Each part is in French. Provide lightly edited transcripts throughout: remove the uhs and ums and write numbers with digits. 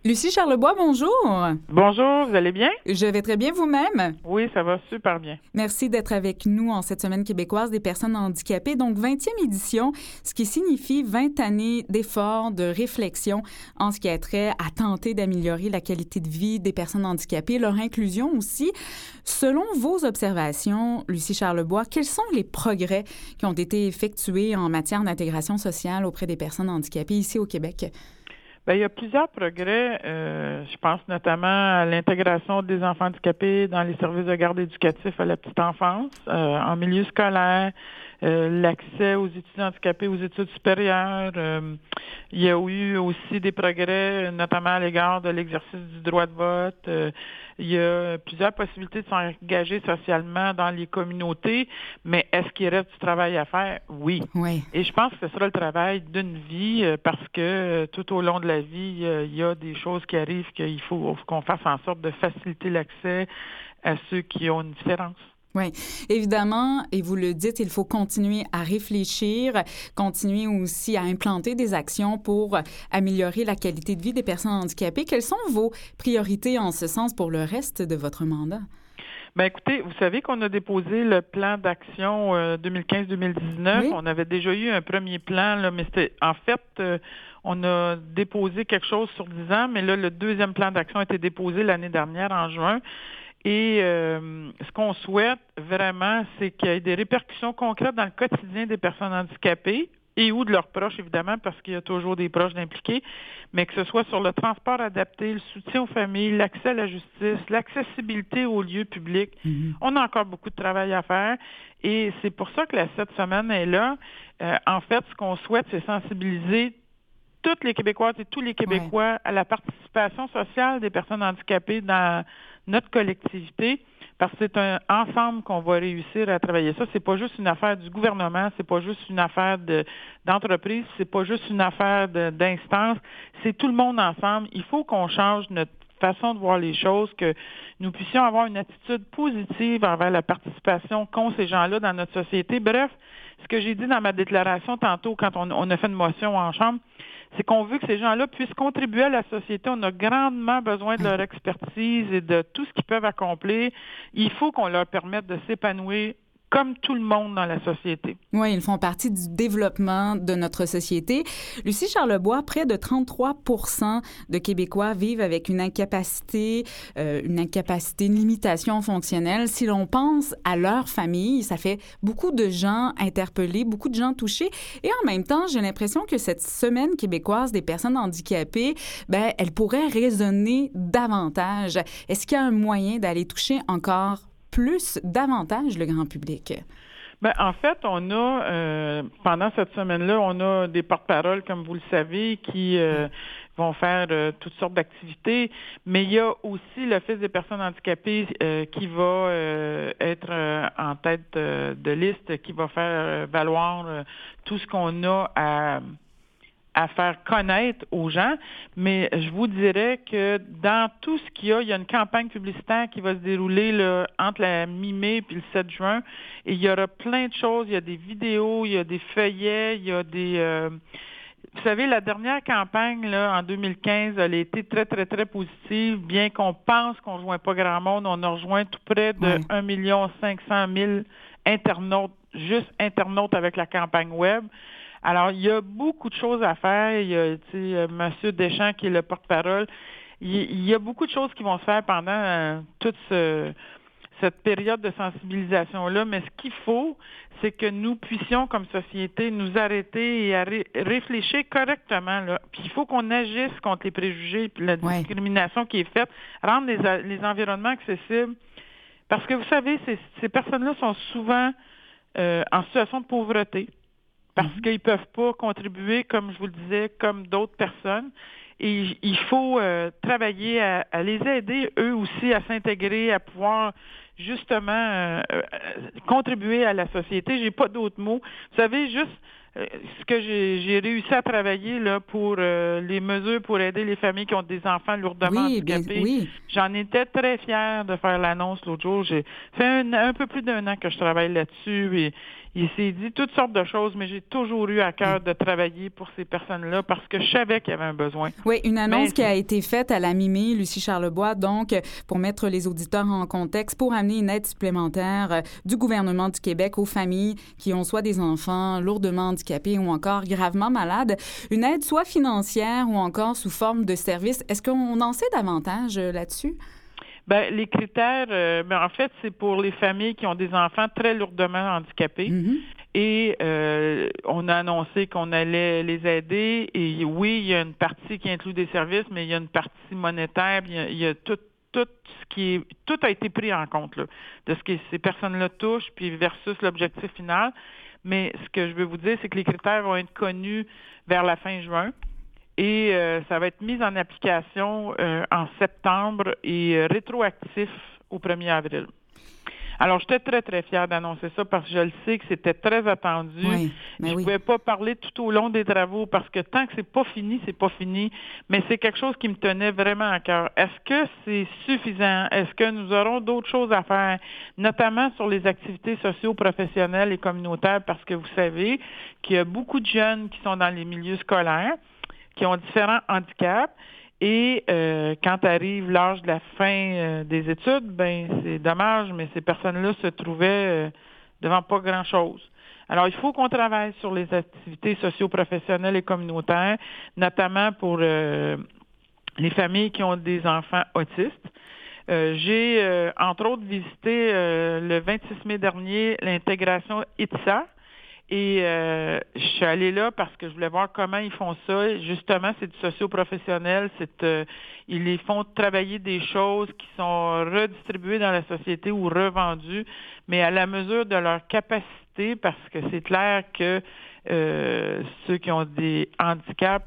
Lucie Charlebois, bonjour. Bonjour, vous allez bien? Je vais très bien vous-même. Oui, ça va super bien. Merci d'être avec nous en cette Semaine québécoise des personnes handicapées. Donc, 20e édition, ce qui signifie 20 années d'efforts, de réflexion en ce qui a trait à tenter d'améliorer la qualité de vie des personnes handicapées, leur inclusion aussi. Selon vos observations, Lucie Charlebois, quels sont les progrès qui ont été effectués en matière d'intégration sociale auprès des personnes handicapées ici au Québec? Bien, il y a plusieurs progrès. Je pense notamment à l'intégration des enfants handicapés dans les services de garde éducatifs à la petite enfance, en milieu scolaire, l'accès aux étudiants handicapés aux études supérieures. Il y a eu aussi des progrès, notamment à l'égard de l'exercice du droit de vote. Il y a plusieurs possibilités de s'engager socialement dans les communautés, mais est-ce qu'il reste du travail à faire? Oui. Oui. Et je pense que ce sera le travail d'une vie parce que tout au long de la vie, il y a des choses qui arrivent qu'il faut qu'on fasse en sorte de faciliter l'accès à ceux qui ont une différence. Oui, évidemment, et vous le dites, il faut continuer à réfléchir, continuer aussi à implanter des actions pour améliorer la qualité de vie des personnes handicapées. Quelles sont vos priorités en ce sens pour le reste de votre mandat? Bien, écoutez, vous savez qu'on a déposé le plan d'action 2015-2019. Oui. On avait déjà eu un premier plan, là, mais c'était en fait, on a déposé quelque chose sur 10 ans, mais là, le deuxième plan d'action a été déposé l'année dernière, en juin. Et ce qu'on souhaite vraiment, c'est qu'il y ait des répercussions concrètes dans le quotidien des personnes handicapées et ou de leurs proches, évidemment, parce qu'il y a toujours des proches d'impliqués, mais que ce soit sur le transport adapté, le soutien aux familles, l'accès à la justice, l'accessibilité aux lieux publics. Mm-hmm. On a encore beaucoup de travail à faire et c'est pour ça que la 7 semaines est là. En fait, ce qu'on souhaite, c'est sensibiliser toutes les Québécoises et tous les Québécois à la participation sociale des personnes handicapées dans notre collectivité, parce que c'est un ensemble qu'on va réussir à travailler ça. C'est pas juste une affaire du gouvernement, c'est pas juste une affaire d'entreprise, c'est pas juste une affaire d'instance, c'est tout le monde ensemble. Il faut qu'on change notre façon de voir les choses, que nous puissions avoir une attitude positive envers la participation qu'ont ces gens-là dans notre société. Bref, ce que j'ai dit dans ma déclaration tantôt quand on a fait une motion en Chambre, c'est qu'on veut que ces gens-là puissent contribuer à la société. On a grandement besoin de leur expertise et de tout ce qu'ils peuvent accomplir. Il faut qu'on leur permette de s'épanouir comme tout le monde dans la société. Oui, ils font partie du développement de notre société. Lucie Charlebois, près de 33 % de Québécois vivent avec une incapacité, une limitation fonctionnelle. Si l'on pense à leur famille, ça fait beaucoup de gens interpellés, beaucoup de gens touchés. Et en même temps, j'ai l'impression que cette Semaine québécoise des personnes handicapées, ben, elle pourrait résonner davantage. Est-ce qu'il y a un moyen d'aller toucher encore davantage le grand public? Bien, en fait, on a, pendant cette semaine-là, on a des porte-paroles, comme vous le savez, qui vont faire toutes sortes d'activités, mais il y a aussi l'Office des personnes handicapées qui va être en tête de liste, qui va faire valoir tout ce qu'on a à faire connaître aux gens, mais je vous dirais que dans tout ce qu'il y a une campagne publicitaire qui va se dérouler là, entre la mi-mai et le 7 juin, et il y aura plein de choses, il y a des vidéos, il y a des feuillets, il y a des... Vous savez, la dernière campagne, là, en 2015, elle a été très, très, très positive, bien qu'on pense qu'on ne rejoint pas grand monde, on a rejoint tout près de 1 500 000 internautes, juste internautes avec la campagne web. Alors, il y a beaucoup de choses à faire. Il y a, M. Deschamps qui est le porte-parole. Il y a beaucoup de choses qui vont se faire pendant toute cette période de sensibilisation-là. Mais ce qu'il faut, c'est que nous puissions, comme société, nous arrêter et réfléchir correctement. Là. Puis il faut qu'on agisse contre les préjugés et la discrimination qui est faite, rendre les environnements accessibles. Parce que, vous savez, ces personnes-là sont souvent en situation de pauvreté. Parce qu'ils ne peuvent pas contribuer, comme je vous le disais, comme d'autres personnes. Et il faut travailler à les aider, eux aussi, à s'intégrer, à pouvoir justement contribuer à la société. J'ai pas d'autres mots. Vous savez, juste ce que j'ai réussi à travailler là pour les mesures pour aider les familles qui ont des enfants lourdement handicapés. J'en étais très fière de faire l'annonce l'autre jour. J'ai fait un peu plus d'1 an que je travaille là-dessus Il s'est dit toutes sortes de choses, mais j'ai toujours eu à cœur de travailler pour ces personnes-là parce que je savais qu'il y avait un besoin. Oui, une annonce qui a été faite à la mi-mai, Lucie Charlebois, donc, pour mettre les auditeurs en contexte, pour amener une aide supplémentaire du gouvernement du Québec aux familles qui ont soit des enfants lourdement handicapés ou encore gravement malades. Une aide soit financière ou encore sous forme de service. Est-ce qu'on en sait davantage là-dessus? Ben, les critères, en fait, c'est pour les familles qui ont des enfants très lourdement handicapés. Mm-hmm. Et on a annoncé qu'on allait les aider. Et oui, il y a une partie qui inclut des services, mais il y a une partie monétaire. Il y a tout a été pris en compte là, de ce que ces personnes-là touchent, puis versus l'objectif final. Mais ce que je veux vous dire, c'est que les critères vont être connus vers la fin juin. Et ça va être mis en application en septembre et rétroactif au 1er avril. Alors, j'étais très, très fière d'annoncer ça parce que je le sais que c'était très attendu. Oui, je ne pouvais pas parler tout au long des travaux parce que tant que c'est pas fini, c'est pas fini. Mais c'est quelque chose qui me tenait vraiment à cœur. Est-ce que c'est suffisant? Est-ce que nous aurons d'autres choses à faire, notamment sur les activités socio-professionnelles et communautaires? Parce que vous savez qu'il y a beaucoup de jeunes qui sont dans les milieux scolaires, qui ont différents handicaps. Et quand arrive l'âge de la fin des études, ben c'est dommage, mais ces personnes-là se trouvaient devant pas grand-chose. Alors, il faut qu'on travaille sur les activités socio-professionnelles et communautaires, notamment pour les familles qui ont des enfants autistes. J'ai, entre autres, visité le 26 mai dernier l'intégration ITSA. Et je suis allée là parce que je voulais voir comment ils font ça. Justement, c'est du socio-professionnel. Ils les font travailler des choses qui sont redistribuées dans la société ou revendues, mais à la mesure de leur capacité, parce que c'est clair que ceux qui ont des handicaps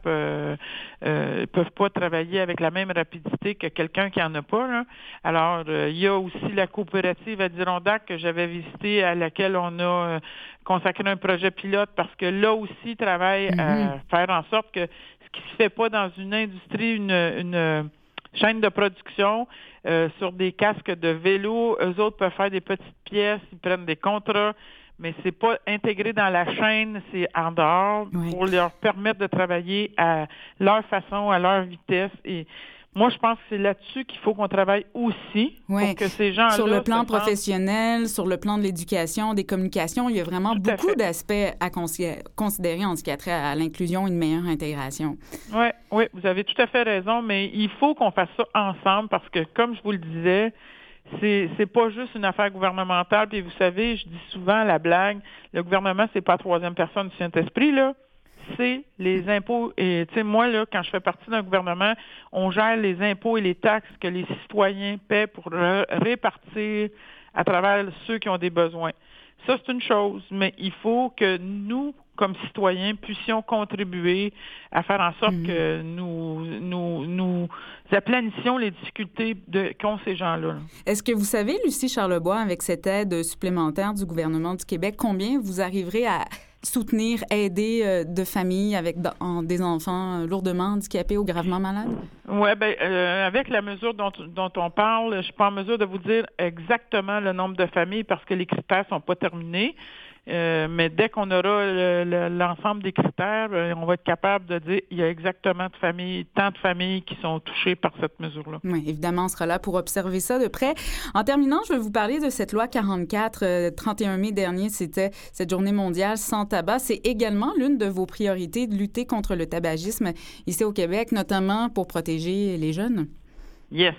peuvent pas travailler avec la même rapidité que quelqu'un qui en a pas, là. Alors, il y a aussi la coopérative Adirondack que j'avais visitée, à laquelle on a consacré un projet pilote, parce que là aussi, ils travaillent à faire en sorte que ce qui se fait pas dans une industrie, une chaîne de production, sur des casques de vélo, eux autres peuvent faire des petites pièces, ils prennent des contrats, mais c'est pas intégré dans la chaîne, c'est en dehors pour leur permettre de travailler à leur façon, à leur vitesse. Et moi, je pense que c'est là-dessus qu'il faut qu'on travaille aussi pour que ces gens-là... Sur le plan professionnel, sur le plan de l'éducation, des communications, il y a vraiment beaucoup d'aspects à considérer en ce qui a trait à l'inclusion et une meilleure intégration. Oui, vous avez tout à fait raison, mais il faut qu'on fasse ça ensemble parce que, comme je vous le disais, c'est pas juste une affaire gouvernementale. Puis vous savez, je dis souvent la blague, le gouvernement, c'est pas la troisième personne du Saint-Esprit, là. C'est les impôts. Et tu sais, moi, là, quand je fais partie d'un gouvernement, on gère les impôts et les taxes que les citoyens paient pour répartir à travers ceux qui ont des besoins. Ça, c'est une chose, mais il faut que nous, comme citoyens, puissions contribuer à faire en sorte que nous aplanissions les difficultés qu'ont ces gens-là. Est-ce que vous savez, Lucie Charlebois, avec cette aide supplémentaire du gouvernement du Québec, combien vous arriverez à soutenir, aider de familles avec des enfants lourdement handicapés ou gravement malades? Oui, avec la mesure dont on parle, je suis pas en mesure de vous dire exactement le nombre de familles parce que les critères sont pas terminés. Mais dès qu'on aura l'ensemble des critères, on va être capable de dire il y a exactement tant de familles qui sont touchées par cette mesure-là. Oui, évidemment, on sera là pour observer ça de près. En terminant, je vais vous parler de cette loi 44. 31 mai dernier, c'était cette journée mondiale sans tabac. C'est également l'une de vos priorités de lutter contre le tabagisme ici au Québec, notamment pour protéger les jeunes. Yes!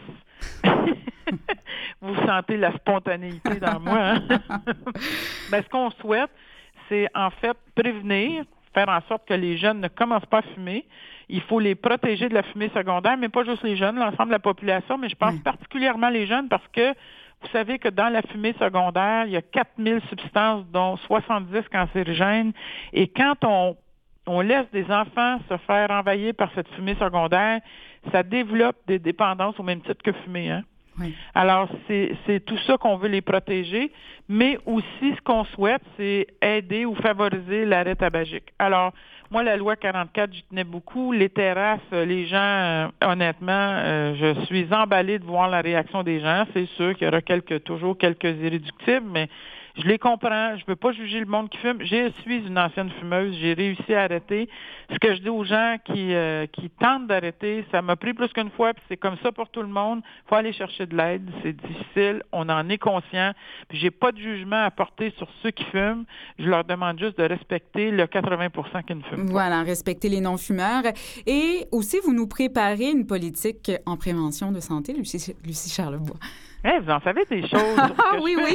Vous sentez la spontanéité dans moi. Hein? Ce qu'on souhaite, c'est en fait prévenir, faire en sorte que les jeunes ne commencent pas à fumer. Il faut les protéger de la fumée secondaire, mais pas juste les jeunes, l'ensemble de la population, mais je pense particulièrement les jeunes parce que vous savez que dans la fumée secondaire, il y a 4000 substances, dont 70 cancérigènes. Et quand on laisse des enfants se faire envahir par cette fumée secondaire, ça développe des dépendances au même titre que fumer, hein? Oui. Alors, c'est tout ça qu'on veut les protéger, mais aussi ce qu'on souhaite, c'est aider ou favoriser l'arrêt tabagique. Alors, moi, la loi 44, j'y tenais beaucoup. Les terrasses, les gens, honnêtement, je suis emballée de voir la réaction des gens. C'est sûr qu'il y aura toujours quelques irréductibles, mais Je les comprends. Je veux pas juger le monde qui fume. Je suis une ancienne fumeuse. J'ai réussi à arrêter. Ce que je dis aux gens qui tentent d'arrêter, ça m'a pris plus qu'une fois, puis c'est comme ça pour tout le monde. Il faut aller chercher de l'aide. C'est difficile. On en est conscient. Puis j'ai pas de jugement à porter sur ceux qui fument. Je leur demande juste de respecter le 80% qui ne fument pas. Voilà, respecter les non-fumeurs. Et aussi, vous nous préparez une politique en prévention de santé, Lucie Charlebois. Hey, vous en savez des choses. Oui, oui.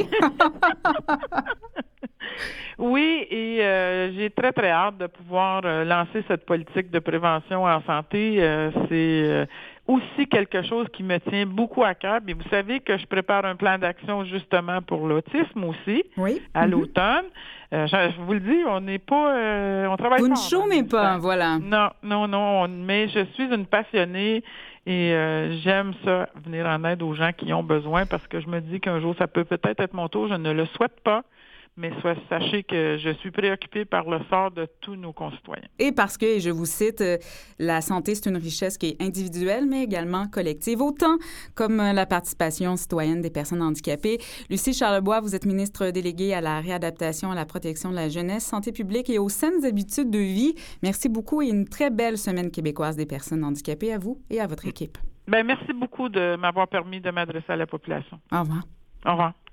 Oui, et j'ai très, très hâte de pouvoir lancer cette politique de prévention en santé. C'est aussi quelque chose qui me tient beaucoup à cœur. Et vous savez que je prépare un plan d'action justement pour l'autisme aussi, oui. à l'automne. Je vous le dis, on n'est pas... on travaille Vous fort. ne chômez pas, voilà. Non, mais je suis une passionnée et j'aime ça, venir en aide aux gens qui ont besoin parce que je me dis qu'un jour, ça peut peut-être être mon tour. Je ne le souhaite pas. Mais sachez que je suis préoccupée par le sort de tous nos concitoyens. Et parce que, et je vous cite, la santé, c'est une richesse qui est individuelle, mais également collective, autant comme la participation citoyenne des personnes handicapées. Lucie Charlebois, vous êtes ministre déléguée à la réadaptation, à la protection de la jeunesse, santé publique et aux saines habitudes de vie. Merci beaucoup et une très belle semaine québécoise des personnes handicapées à vous et à votre équipe. Bien, merci beaucoup de m'avoir permis de m'adresser à la population. Au revoir. Au revoir.